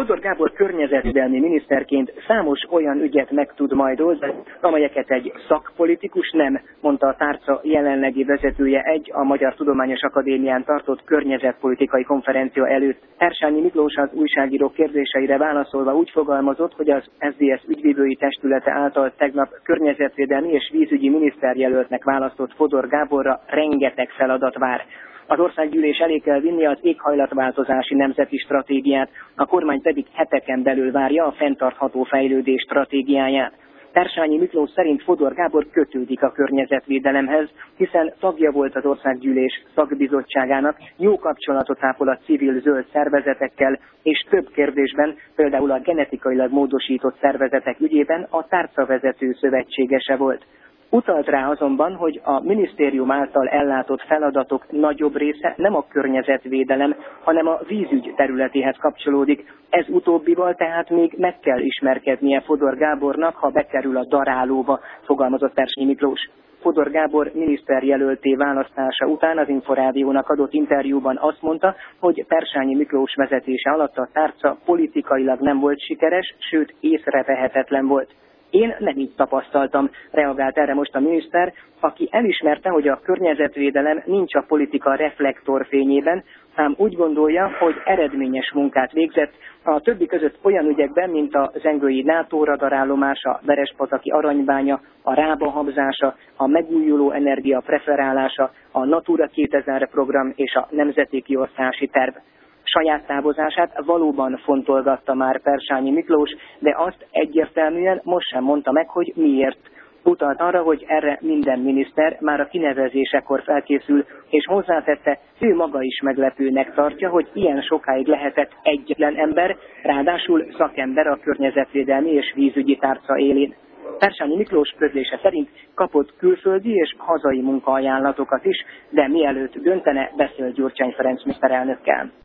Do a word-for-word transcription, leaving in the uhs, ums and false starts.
Fodor Gábor környezetvédelmi miniszterként számos olyan ügyet meg tud majd oldani, amelyeket egy szakpolitikus nem, mondta a tárca jelenlegi vezetője egy a Magyar Tudományos Akadémián tartott környezetpolitikai konferencia előtt. Ersányi Miklós az újságírók kérdéseire válaszolva úgy fogalmazott, hogy az es zé es ügyvívői testülete által tegnap környezetvédelmi és vízügyi miniszterjelöltnek választott Fodor Gáborra rengeteg feladat vár. Az országgyűlés elé kell vinni az éghajlatváltozási nemzeti stratégiát, a kormány pedig heteken belül várja a fenntartható fejlődés stratégiáját. Ersányi Miklós szerint Fodor Gábor kötődik a környezetvédelemhez, hiszen tagja volt az országgyűlés szakbizottságának, jó kapcsolatot ápol a civil zöld szervezetekkel, és több kérdésben, például a genetikailag módosított szervezetek ügyében a tárcavezető szövetségese volt. Utalt rá azonban, hogy a minisztérium által ellátott feladatok nagyobb része nem a környezetvédelem, hanem a vízügy területéhez kapcsolódik. Ez utóbbival tehát még meg kell ismerkednie Fodor Gábornak, ha bekerül a darálóba, fogalmazott Ersányi Miklós. Fodor Gábor miniszterjelölté választása után az Inforádiónak adott interjúban azt mondta, hogy Ersányi Miklós vezetése alatt a tárca politikailag nem volt sikeres, sőt észrevehetetlen volt. Én nem így tapasztaltam, reagált erre most a miniszter, aki elismerte, hogy a környezetvédelem nincs a politika reflektorfényében, ám úgy gondolja, hogy eredményes munkát végzett, a többi között olyan ügyekben, mint a zengői NATO radarállomása, a Verespataki aranybánya, a Rába habzása, a megújuló energia preferálása, a Natura kétezer program és a nemzeti kiosztási terv. Saját távozását valóban fontolgatta már Ersányi Miklós, de azt egyértelműen most sem mondta meg, hogy miért. Utalt arra, hogy erre minden miniszter már a kinevezésekor felkészül, és hozzátette, ő maga is meglepőnek tartja, hogy ilyen sokáig lehetett egyetlen ember, ráadásul szakember a környezetvédelmi és vízügyi tárca élén. Ersányi Miklós közlése szerint kapott külföldi és hazai munkaajánlatokat is, de mielőtt döntene, beszélt Gyurcsány Ferenc miniszterelnökkel.